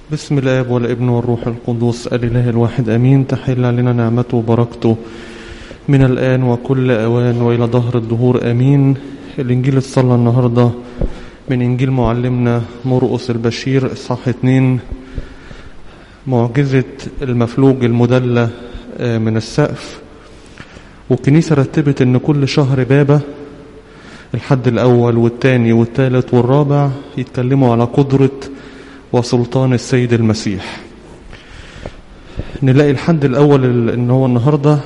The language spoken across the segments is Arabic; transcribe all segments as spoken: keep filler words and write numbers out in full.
بسم الآب والابن والروح القدس الإله الواحد آمين. تحل علينا نعمته وبركته من الآن وكل أوان وإلى دهر الدهور آمين. الإنجيل الصلاة النهاردة من إنجيل معلمنا مرقس البشير إصحاح اتنين، معجزة المفلوج المدلى من السقف. والكنيسة رتبت إن كل شهر بابا الحد الأول والثاني والثالث والرابع يتكلموا على قدرة وسلطان السيد المسيح. نلاقي الحد الأول إن هو النهاردة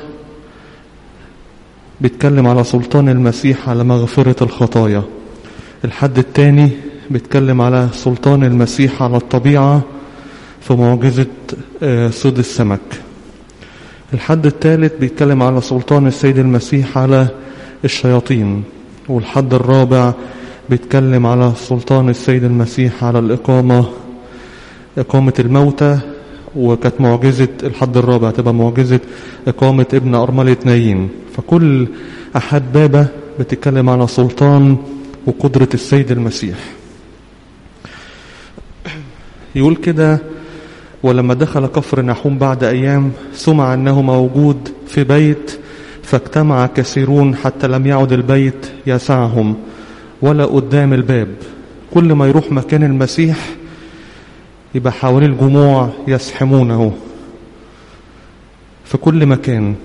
بيتكلم على سلطان المسيح على مغفرة الخطايا. الحد الثاني بيتكلم على سلطان المسيح على الطبيعة في معجزة صيد السمك. الحد الثالث بيتكلم على سلطان السيد المسيح على الشياطين. والحد الرابع بيتكلم على سلطان السيد المسيح على الإقامة إقامة الموتى، وكانت معجزة الحد الرابع تبقى معجزة إقامة ابن أرملة نايين. فكل أحد بابا بتتكلم على سلطان وقدرة السيد المسيح. يقول كده: ولما دخل كفر نحوم بعد أيام سمع أنه موجود في بيت، فاجتمع كثيرون حتى لم يعد البيت يسعهم ولا قدام الباب. كل ما يروح مكان المسيح يبقى حوالي الجموع يزحمونه في كل مكان.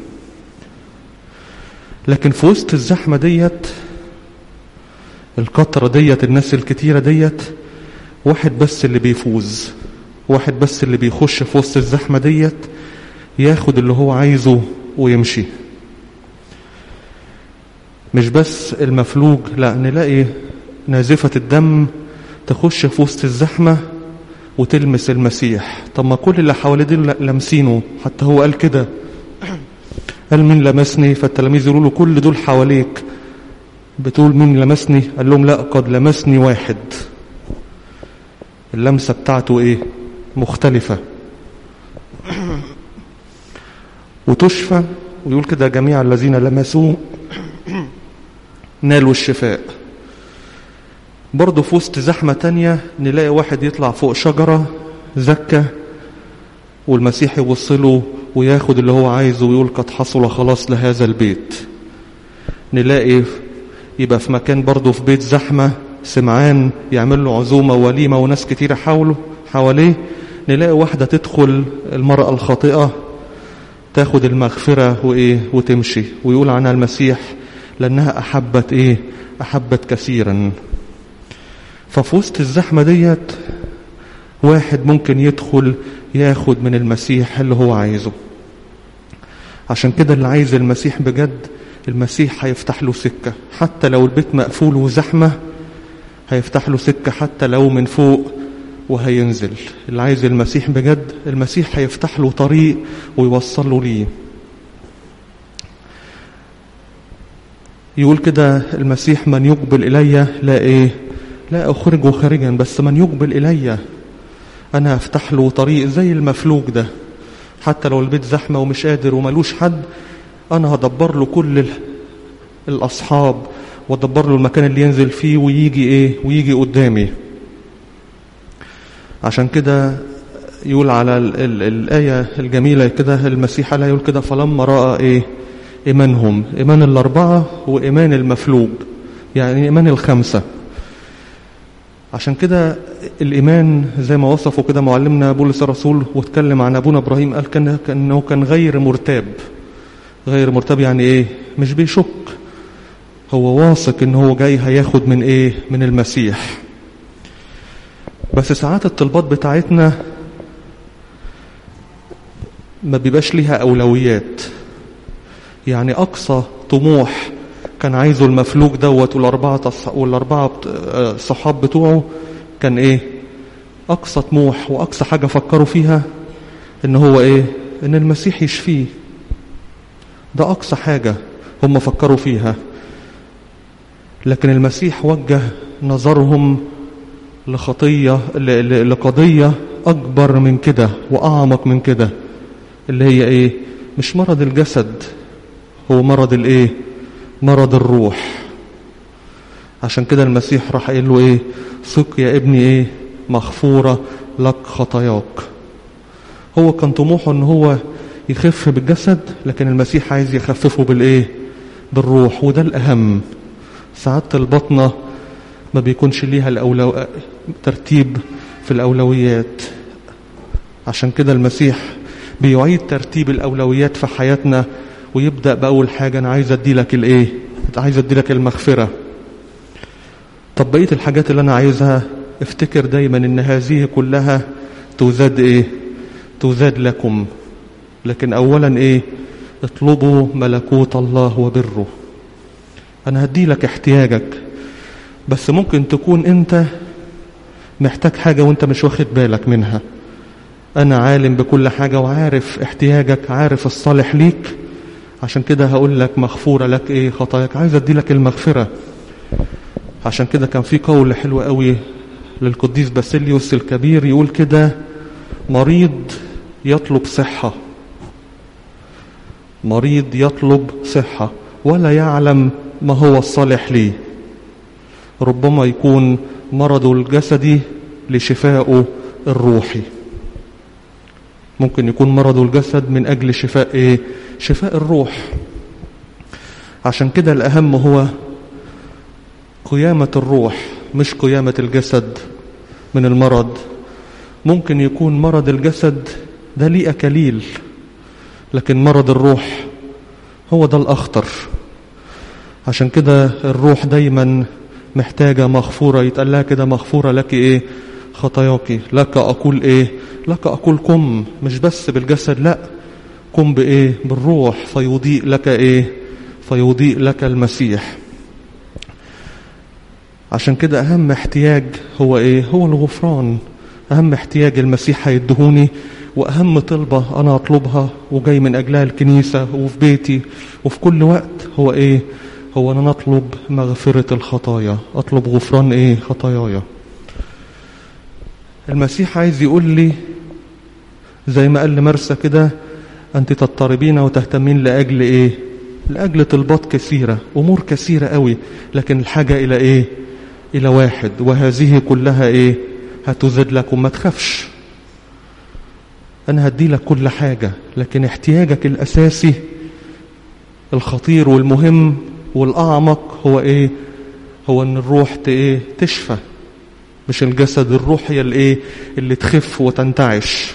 لكن في وسط الزحمة ديت، الكترة ديت، الناس الكتيرة ديت، واحد بس اللي بيفوز، واحد بس اللي بيخش في وسط الزحمة ديت ياخد اللي هو عايزه ويمشي. مش بس المفلوج، لا، نلاقي نازفة الدم تخش في وسط الزحمة وتلمس المسيح. طب ما كل اللي حواليه دول لمسينه، حتى هو قال كده، قال: مين لمسني؟ فالتلاميذ يقولوا له: كل دول حواليك، بتقول مين لمسني؟ قال لهم: لا، قد لمسني واحد. اللمسة بتاعته ايه؟ مختلفة. وتشفى. ويقول كده: جميع الذين لمسوه نالوا الشفاء. برضه في وسط زحمة تانية نلاقي واحد يطلع فوق شجرة زكة، والمسيح يوصله وياخد اللي هو عايزه ويقول: قد حصل خلاص لهذا البيت. نلاقي يبقى في مكان برضه في بيت زحمة سمعان يعمل له عزومة وليمة وناس كتيرة حوله حواليه، نلاقي واحدة تدخل، المرأة الخاطئة، تاخد المغفرة وإيه وتمشي، ويقول عنها المسيح: لأنها أحبت إيه؟ أحبت كثيرا. ففي وسط الزحمة ديت واحد ممكن يدخل ياخد من المسيح اللي هو عايزه. عشان كده اللي عايز المسيح بجد، المسيح هيفتح له سكة، حتى لو البيت مقفول وزحمة هيفتح له سكة، حتى لو من فوق وهينزل. اللي عايز المسيح بجد، المسيح هيفتح له طريق ويوصل له ليه. يقول كده المسيح: من يقبل إلي لا إيه لا أخرجه خارجا، بس من يقبل إلي أنا أفتح له طريق. زي المفلوج ده، حتى لو البيت زحمة ومش قادر وملوش حد، أنا هدبر له كل الأصحاب وادبر له المكان اللي ينزل فيه ويجي إيه ويجي قدامي. عشان كده يقول على ال ال الآية الجميلة كده، المسيح لا يقول كده: فلما رأى إيه إيمانهم، إيمان الأربعة وإيمان المفلوج، يعني إيمان الخمسة. عشان كده الإيمان زي ما وصفه كده معلمنا بولس الرسول واتكلم عن أبونا إبراهيم، قال كان كأنه كان غير مرتاب. غير مرتاب يعني إيه؟ مش بيشك، هو واثق إن هو جاي هياخد من إيه؟ من المسيح. بس ساعات الطلبات بتاعتنا ما بيبقاش ليها أولويات. يعني أقصى طموح كان عايزه المفلوج دوت والأربعة والأربعة صحاب بتوعه كان إيه؟ أقصى طموح وأقصى حاجة فكروا فيها إن هو إيه؟ إن المسيح يشفيه. ده أقصى حاجة هم فكروا فيها. لكن المسيح وجه نظرهم لخطية لقضية أكبر من كده وأعمق من كده، اللي هي إيه؟ مش مرض الجسد، هو مرض الإيه؟ مرض الروح. عشان كده المسيح راح قال له إيه؟ ثق يا ابني إيه؟ مغفورة لك خطاياك. هو كان طموحه ان هو يخف بالجسد، لكن المسيح عايز يخففه بالايه؟ بالروح. وده الاهم. سعادة البطنة ما بيكونش ليها الأولو... ترتيب في الأولويات. عشان كده المسيح بيعيد ترتيب الأولويات في حياتنا، ويبدأ بأول حاجة: أنا عايز أدي لك الإيه؟ عايز أدي لك المغفرة. طب بقية الحاجات اللي أنا عايزها، افتكر دايما إن هذه كلها تزاد إيه؟ تزاد لكم. لكن أولا إيه؟ اطلبوا ملكوت الله وبره. أنا هدي لك احتياجك، بس ممكن تكون أنت محتاج حاجة وأنت مش واخد بالك منها. أنا عالم بكل حاجة وعارف احتياجك، عارف الصالح ليك. عشان كده هقول لك مغفورة لك إيه؟ خطاياك. عايز أدي لك المغفرة. عشان كده كان في قول حلو قوي للقديس باسيليوس الكبير، يقول كده: مريض يطلب صحة، مريض يطلب صحة ولا يعلم ما هو الصالح ليه. ربما يكون مرضه الجسدي لشفائه الروحي. ممكن يكون مرضه الجسد من أجل شفاء إيه؟ شفاء الروح. عشان كده الأهم هو قيامة الروح، مش قيامة الجسد من المرض. ممكن يكون مرض الجسد ده ليه أكاليل، لكن مرض الروح هو ده الأخطر. عشان كده الروح دايما محتاجة مغفورة. يتقال لها كده: مغفورة لك إيه؟ خطاياك. لك أقول إيه؟ لك أقول قم، مش بس بالجسد، لا، قم بإيه؟ بالروح، فيضيء لك إيه؟ فيضيء لك المسيح. عشان كده أهم احتياج هو إيه؟ هو الغفران. أهم احتياج المسيح هيدهوني، وأهم طلبة أنا أطلبها وجاي من أجلها الكنيسة وفي بيتي وفي كل وقت هو إيه؟ هو أنا نطلب مغفرة الخطايا، أطلب غفران إيه؟ خطاياي. المسيح عايز يقول لي زي ما قال لمرسى كده: أنت تضطربين وتهتمين لأجل إيه؟ لأجل طلبات كثيرة، أمور كثيرة قوي، لكن الحاجة إلى إيه؟ إلى واحد، وهذه كلها إيه؟ هتزاد لكم. ما تخافش، أنا هدي لك كل حاجة، لكن احتياجك الأساسي الخطير والمهم والأعمق هو إيه؟ هو أن الروح إيه؟ تشفى، مش الجسد. الروح هي الإيه؟ اللي تخف وتنتعش.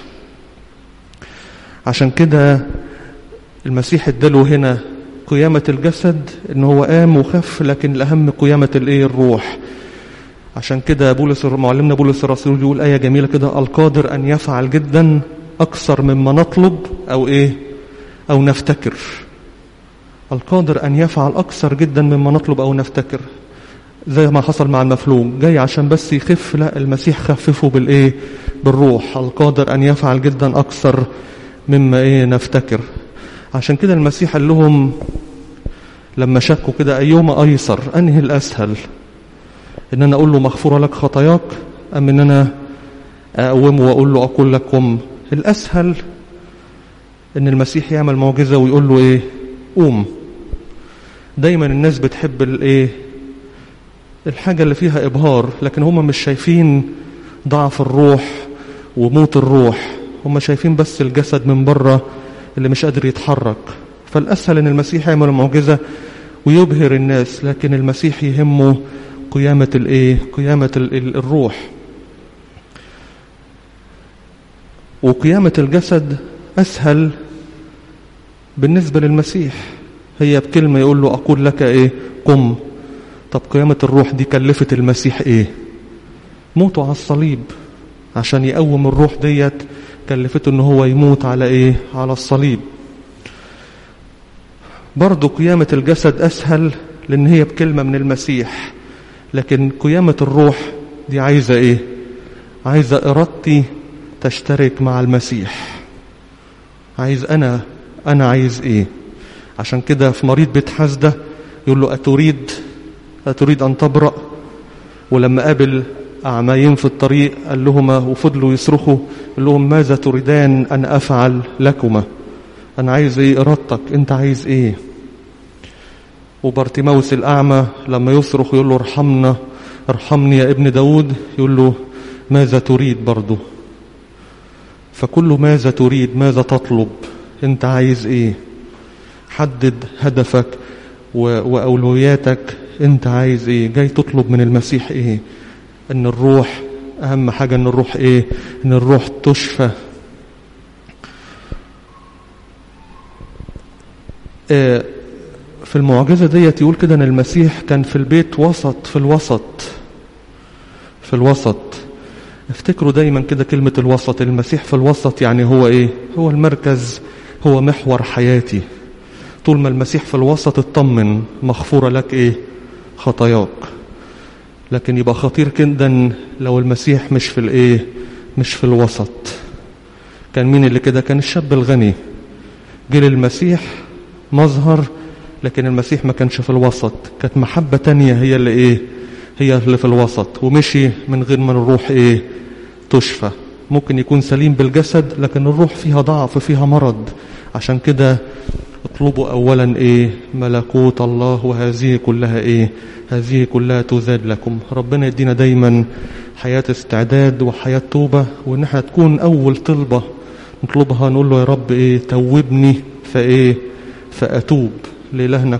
عشان كده المسيح اداله هنا قيامة الجسد، إن هو قام وخف، لكن الأهم قيامة الإيه؟ الروح. عشان كده بولس معلمنا بولس الرسول يقول آية جميلة كده: القادر أن يفعل جدا أكثر مما نطلب أو إيه؟ أو نفتكر. القادر أن يفعل أكثر جدا مما نطلب أو نفتكر. زي ما حصل مع المفلوج، جاي عشان بس يخف، لا، المسيح خففه بالإيه؟ بالروح. القادر أن يفعل جدا أكثر مما إيه؟ نفتكر. عشان كده المسيح قال لهم لما شكوا كده: أيهما أيسر؟ أنهي الأسهل؟ إن أنا أقول له مغفورة لك خطاياك، أم إن أنا أقومه وأقول له أقول لكم؟ الأسهل إن المسيح يعمل معجزة ويقول له إيه؟ قوم. دايما الناس بتحب الإيه؟ الحاجة اللي فيها إبهار، لكن هم مش شايفين ضعف الروح وموت الروح، هم شايفين بس الجسد من بره اللي مش قادر يتحرك. فالأسهل إن المسيح يعمل معجزة ويبهر الناس، لكن المسيح يهمه قيامة الإيه؟ قيامة الروح. وقيامة الجسد أسهل بالنسبة للمسيح، هي بكلمة يقول له أقول لك إيه؟ قم. طب قيامة الروح دي كلفت المسيح إيه؟ موته على الصليب. عشان يقوم الروح ديت كلفته إنه هو يموت على إيه؟ على الصليب. برضو قيامة الجسد أسهل لأن هي بكلمة من المسيح، لكن قيامة الروح دي عايزة إيه؟ عايزة إرادتي تشترك مع المسيح. عايز أنا أنا عايز إيه؟ عشان كده في مريض بيت حسدة يقول له: أتريد أتريد أن تبرأ؟ ولما قابل أعميين في الطريق قال لهما وفضلوا يصرخوا، قال لهم: ماذا تريدان أن أفعل لكما؟ أنا عايز إيه؟ إرادتك، أنت عايز إيه؟ وبرتيماوس الأعمى لما يصرخ يقول له: ارحمنا ارحمني يا ابن داود، يقول له: ماذا تريد؟ برضو فكل ماذا تريد، ماذا تطلب، انت عايز ايه؟ حدد هدفك وأولوياتك، انت عايز ايه؟ جاي تطلب من المسيح ايه؟ ان الروح، اهم حاجة ان الروح ايه؟ ان الروح تشفى. اه في المعجزة ديت يقول كده ان المسيح كان في البيت وسط، في الوسط، في الوسط. افتكروا دايما كده كلمة الوسط، المسيح في الوسط يعني هو ايه؟ هو المركز، هو محور حياتي. طول ما المسيح في الوسط اطمن، مغفورة لك ايه؟ خطاياك. لكن يبقى خطير جدا لو المسيح مش في الايه؟ مش في الوسط. كان مين اللي كده؟ كان الشاب الغني، جه للمسيح مظهر، لكن المسيح ما كانش في الوسط. كانت محبة تانية هي اللي ايه؟ هي اللي في الوسط، ومشي من غير ما الروح ايه؟ تشفى. ممكن يكون سليم بالجسد لكن الروح فيها ضعف، فيها مرض. عشان كده اطلبوا اولا ايه؟ ملكوت الله، وهذه كلها ايه؟ هذه كلها تزاد لكم. ربنا يدينا دايما حياة استعداد وحياة توبة، وان احنا تكون اول طلبة نطلبها نقول له يا رب ايه؟ توبني فايه؟ فاتوب. لإلهنا